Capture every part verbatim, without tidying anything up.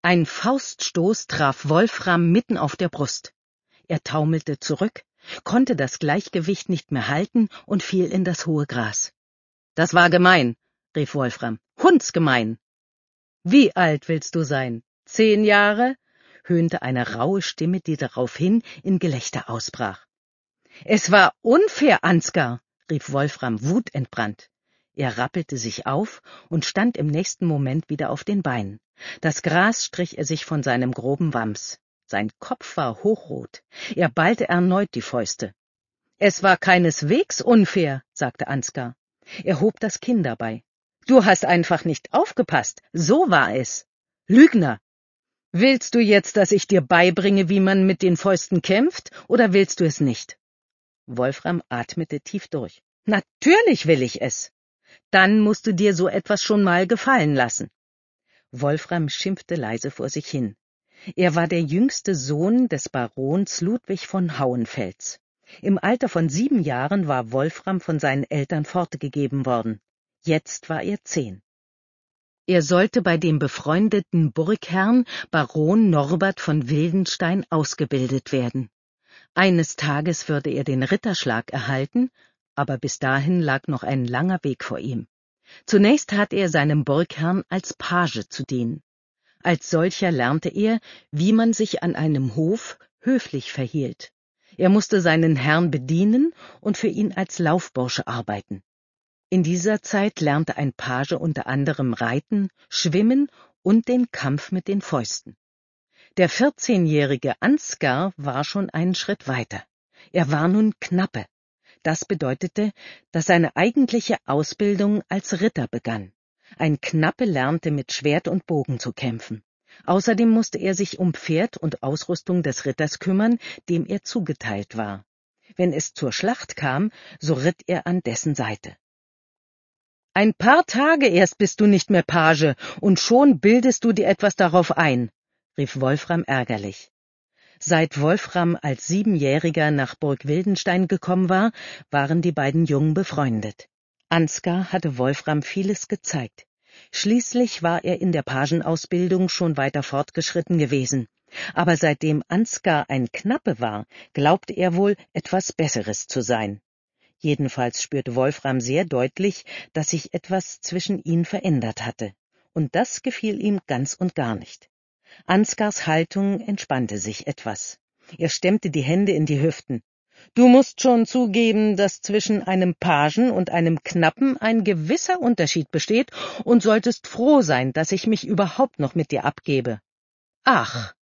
Ein Fauststoß traf Wolfram mitten auf der Brust. Er taumelte zurück, konnte das Gleichgewicht nicht mehr halten und fiel in das hohe Gras. »Das war gemein«, rief Wolfram. »Hundsgemein!« »Wie alt willst du sein? Zehn Jahre?« höhnte eine raue Stimme, die daraufhin in Gelächter ausbrach. »Es war unfair, Ansgar«, rief Wolfram wutentbrannt. Er rappelte sich auf und stand im nächsten Moment wieder auf den Beinen. Das Gras strich er sich von seinem groben Wams. Sein Kopf war hochrot. Er ballte erneut die Fäuste. »Es war keineswegs unfair«, sagte Ansgar. Er hob das Kinn dabei. »Du hast einfach nicht aufgepasst, so war es. Lügner! Willst du jetzt, dass ich dir beibringe, wie man mit den Fäusten kämpft, oder willst du es nicht?« Wolfram atmete tief durch. »Natürlich will ich es. Dann musst du dir so etwas schon mal gefallen lassen.« Wolfram schimpfte leise vor sich hin. Er war der jüngste Sohn des Barons Ludwig von Hauenfels. Im Alter von sieben Jahren war Wolfram von seinen Eltern fortgegeben worden. Jetzt war er zehn. Er sollte bei dem befreundeten Burgherrn Baron Norbert von Wildenstein ausgebildet werden. Eines Tages würde er den Ritterschlag erhalten, aber bis dahin lag noch ein langer Weg vor ihm. Zunächst hatte er seinem Burgherrn als Page zu dienen. Als solcher lernte er, wie man sich an einem Hof höflich verhielt. Er musste seinen Herrn bedienen und für ihn als Laufbursche arbeiten. In dieser Zeit lernte ein Page unter anderem Reiten, Schwimmen und den Kampf mit den Fäusten. Der vierzehnjährige Ansgar war schon einen Schritt weiter. Er war nun Knappe. Das bedeutete, dass seine eigentliche Ausbildung als Ritter begann. Ein Knappe lernte mit Schwert und Bogen zu kämpfen. Außerdem musste er sich um Pferd und Ausrüstung des Ritters kümmern, dem er zugeteilt war. Wenn es zur Schlacht kam, so ritt er an dessen Seite. »Ein paar Tage erst bist du nicht mehr Page, und schon bildest du dir etwas darauf ein«, rief Wolfram ärgerlich. Seit Wolfram als Siebenjähriger nach Burg Wildenstein gekommen war, waren die beiden Jungen befreundet. Ansgar hatte Wolfram vieles gezeigt. Schließlich war er in der Pagenausbildung schon weiter fortgeschritten gewesen. Aber seitdem Ansgar ein Knappe war, glaubte er wohl, etwas Besseres zu sein. Jedenfalls spürte Wolfram sehr deutlich, dass sich etwas zwischen ihnen verändert hatte. Und das gefiel ihm ganz und gar nicht. Ansgars Haltung entspannte sich etwas. Er stemmte die Hände in die Hüften. »Du musst schon zugeben, dass zwischen einem Pagen und einem Knappen ein gewisser Unterschied besteht und solltest froh sein, dass ich mich überhaupt noch mit dir abgebe.« »Ach,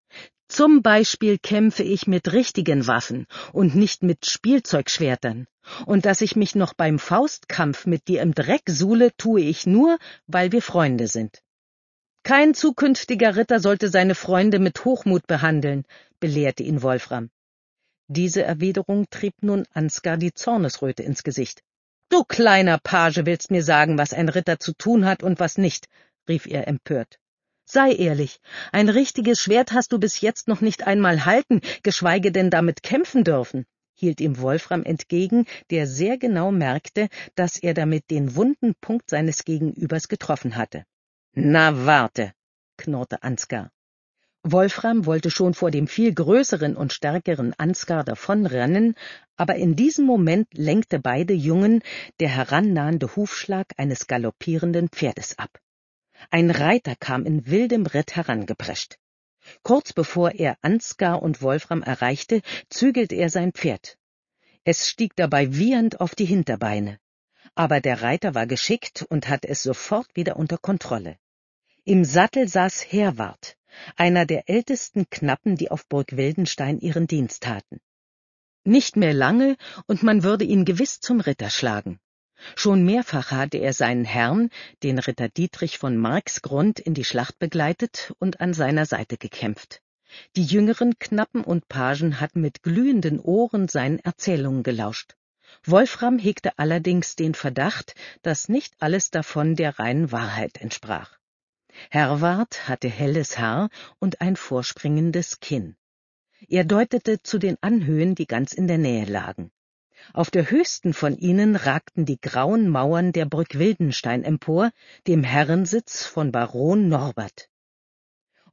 zum Beispiel kämpfe ich mit richtigen Waffen und nicht mit Spielzeugschwertern. Und dass ich mich noch beim Faustkampf mit dir im Dreck suhle, tue ich nur, weil wir Freunde sind.« »Kein zukünftiger Ritter sollte seine Freunde mit Hochmut behandeln«, belehrte ihn Wolfram. Diese Erwiderung trieb nun Ansgar die Zornesröte ins Gesicht. »Du kleiner Page willst mir sagen, was ein Ritter zu tun hat und was nicht«, rief er empört. »Sei ehrlich, ein richtiges Schwert hast du bis jetzt noch nicht einmal halten, geschweige denn damit kämpfen dürfen«, hielt ihm Wolfram entgegen, der sehr genau merkte, dass er damit den wunden Punkt seines Gegenübers getroffen hatte. »Na warte«, knurrte Ansgar. Wolfram wollte schon vor dem viel größeren und stärkeren Ansgar davonrennen, aber in diesem Moment lenkte beide Jungen der herannahende Hufschlag eines galoppierenden Pferdes ab. Ein Reiter kam in wildem Ritt herangeprescht. Kurz bevor er Ansgar und Wolfram erreichte, zügelte er sein Pferd. Es stieg dabei wiehernd auf die Hinterbeine. Aber der Reiter war geschickt und hatte es sofort wieder unter Kontrolle. Im Sattel saß Herwart, einer der ältesten Knappen, die auf Burg Wildenstein ihren Dienst taten. Nicht mehr lange, und man würde ihn gewiss zum Ritter schlagen. Schon mehrfach hatte er seinen Herrn, den Ritter Dietrich von Marksgrund, in die Schlacht begleitet und an seiner Seite gekämpft. Die jüngeren Knappen und Pagen hatten mit glühenden Ohren seinen Erzählungen gelauscht. Wolfram hegte allerdings den Verdacht, dass nicht alles davon der reinen Wahrheit entsprach. Herwart hatte helles Haar und ein vorspringendes Kinn. Er deutete zu den Anhöhen, die ganz in der Nähe lagen. Auf der höchsten von ihnen ragten die grauen Mauern der Burg Wildenstein empor, dem Herrensitz von Baron Norbert.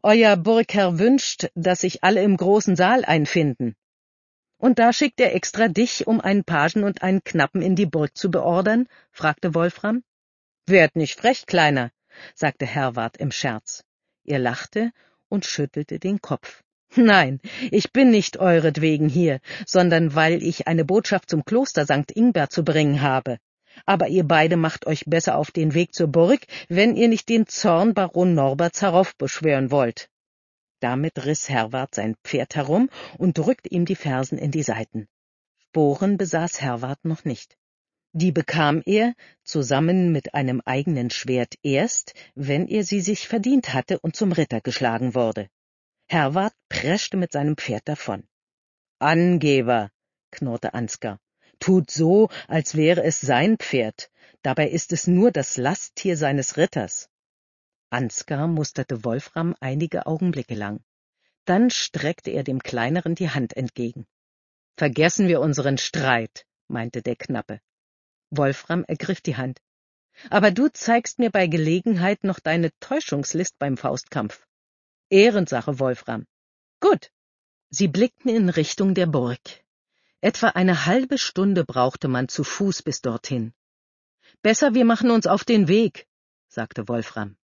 Euer Burgherr wünscht, dass sich alle im großen Saal einfinden. Und da schickt er extra dich, um einen Pagen und einen Knappen in die Burg zu beordern? Fragte Wolfram. Werd nicht frech, Kleiner, sagte Herwart im Scherz. Er lachte und schüttelte den Kopf. Nein, ich bin nicht euretwegen hier, sondern weil ich eine Botschaft zum Kloster Sankt Ingbert zu bringen habe. Aber ihr beide macht euch besser auf den Weg zur Burg, wenn ihr nicht den Zorn Baron Norberts heraufbeschwören wollt. Damit riss Herwart sein Pferd herum und drückte ihm die Fersen in die Seiten. Sporen besaß Herwart noch nicht. Die bekam er, zusammen mit einem eigenen Schwert, erst, wenn er sie sich verdient hatte und zum Ritter geschlagen wurde. Herwart preschte mit seinem Pferd davon. »Angeber«, knurrte Ansgar, »tut so, als wäre es sein Pferd, dabei ist es nur das Lasttier seines Ritters.« Ansgar musterte Wolfram einige Augenblicke lang. Dann streckte er dem Kleineren die Hand entgegen. »Vergessen wir unseren Streit«, meinte der Knappe. Wolfram ergriff die Hand. »Aber du zeigst mir bei Gelegenheit noch deine Täuschungslist beim Faustkampf.« »Ehrensache, Wolfram.« »Gut.« Sie blickten in Richtung der Burg. Etwa eine halbe Stunde brauchte man zu Fuß bis dorthin. »Besser, wir machen uns auf den Weg«, sagte Wolfram.